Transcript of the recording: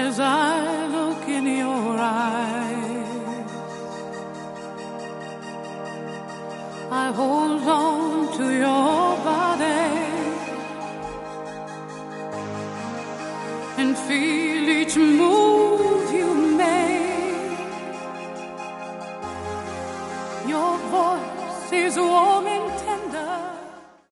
as I look in your eyes. I hold on to your body and feel each move you make. Your voice is warm and tender,